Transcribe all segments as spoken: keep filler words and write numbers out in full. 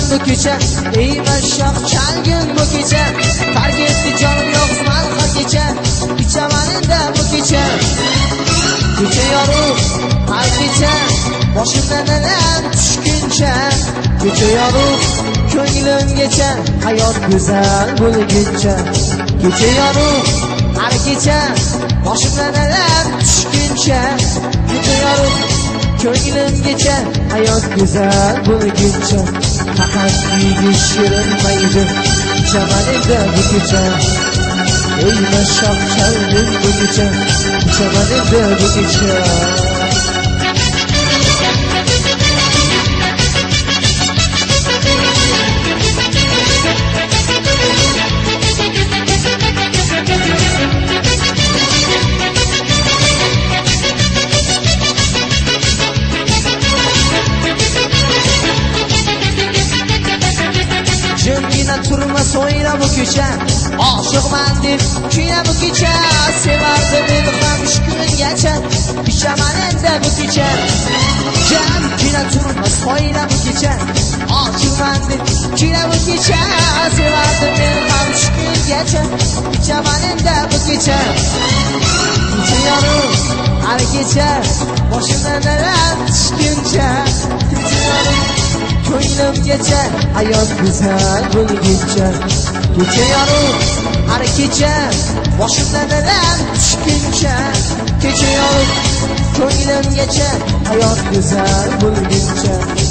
bu kecha, ey mashshoq chalgin bu kecha, tark etdi jonim yo'qman har kecha, ichaman endi bu kecha. Kecha yorug' har kecha, boshimdan alam tushguncha, kecha yorug' ko'nglimgacha, hayot go'zal bo'lguncha. Kecha yorug' har kecha, boshimdan alam tushguncha, kecha yorug' ko'nglimgacha, hayot go'zal bo'lguncha. Faqat kuydi shirin maydi, ichaman endi bu kecha, ey mashshoq chalgin bu kecha, ichaman endi bu kecha. Jimgina turma so'yla bu kecha, oshiqman deb kuyla bu kecha, sevardim men ham shu kungacha, ichaman endi bu kecha. Jimgina turma so'yla bu kecha, oshiqman deb kuyla bu kecha, sevardim men ham shu kungacha, ichaman endi bu kecha. Kecha yorug' har kecha, boshimdan alam tushguncha, kecha yorug' ko'nglimgacha, hayot go'zal bo'lguncha. Kecha yorug' har kecha, boshimdan alam tushguncha, kecha yorug' ko'nglimgacha, hayot go'zal bo'lguncha.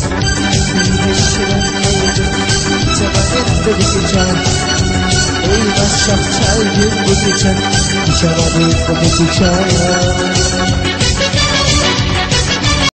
Ichaman endi bu kecha, ey mashshoq chalgin bu kecha, ichaman endi bu kecha.